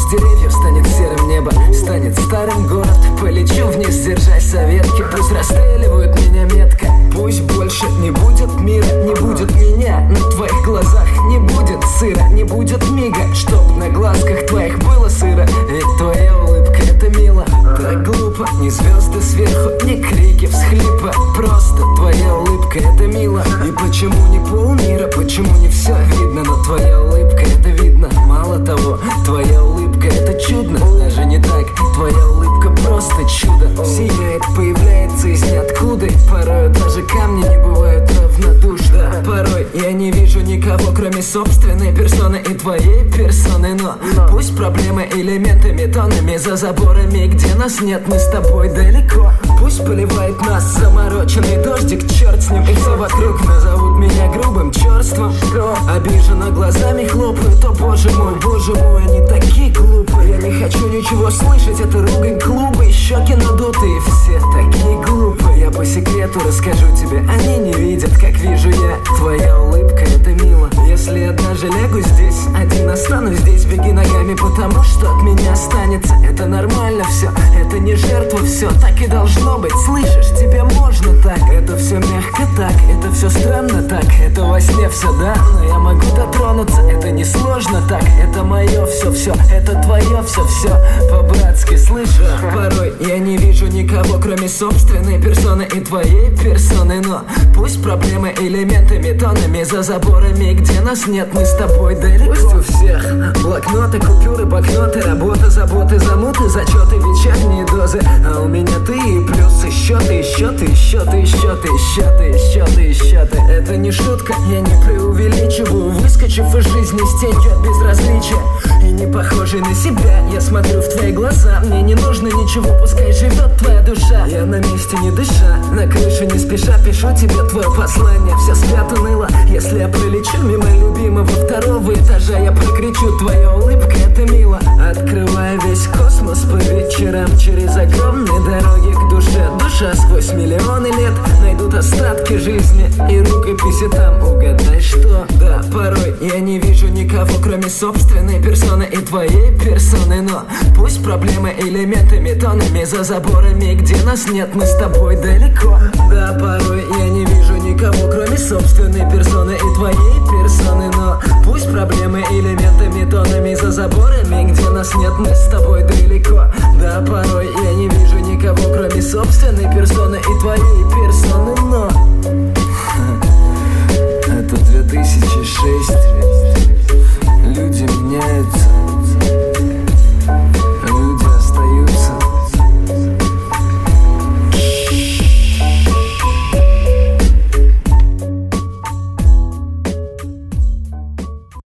с деревьев станет серым небо, станет старым город. Полечу вниз, держась за ветки, пусть расстреливают меня метко. Пусть больше не будет мира, не будет меня. На твоих глазах не будет сыра, не будет мига, чтоб на глазках твоих было сыро. Ведь твоя улыбка это мило, так глупо. Ни звезды сверху, ни крики всхлипа, просто твоя улыбка это мило. И почему не полмира, почему не все видно, но твоя улыбка это видно. Мало того, твоя улыбка это чудно, даже не так, твоя улыбка просто чудо. Сияет, появляется из ниоткуда, порой даже камни не бывают равнодушны. Порой я не вижу никого, кроме собственной персоны и твоей персоны. Но пусть проблемы элементами, тонами за заборами, где нас нет, мы с тобой далеко. Пусть поливает нас замороченный дождик, черт с ним. И все вокруг назовут меня грубым, черством. Обиженно глазами хлопают, о боже мой, они такие глупые. Я не хочу ничего слышать, это ругань клуба и щеки надутые, все такие глупые. Я по секрету расскажу тебе, они не видят, как вижу я. Твоя улыбка это мило. Если я даже лягу здесь, один останусь здесь, беги ногами, потому что от меня останется. Это нормально все, это не жертва, все так и должно быть. Слышишь, тебе можно так, это все мягко так, это все странно так, это во сне все, да, но я могу дотронуться, это не сложно так, это мое все, это твое все по-братски, слышишь? Порой я не вижу никого, кроме собственной персоны и твоей персоны. Но пусть проблемы элементами, тонами за заборами, где нас нет, мы с тобой далеко. Пусть у всех блокноты, купюры, банкноты, работа, заботы, замуты, зачеты, вечерние дозы. А у меня ты и плюсы, счеты. Это не шутка, я не преувеличиваю, выскочив из жизни с тенью от безразличия. И не похожий на себя, я смотрю в твои глаза, мне не нужно ничего, пускай живет твоя душа. Я на месте не дыша, на крыше не спеша пишу тебе твое послание. Все спят уныло, если я пролечу мимо любимого второго этажа, я прокричу: твоя улыбка это мило. Открывая весь космос по вечерам, через огромные дороги к душе. Душа сквозь миллионы лет найдут остатки жизни и рукописи там, угадай что. Да, порой я не вижу никого, кроме собственной персоны и твоей персоны. Но пусть проблемы элементами, тонами за заборами, где нас нет, мы с тобой далеко. Да, порой я не вижу никого, кроме собственной персоны и твоей персоны. Но пусть проблемы элементами, тонами за заборами, где нас нет, мы с тобой далеко.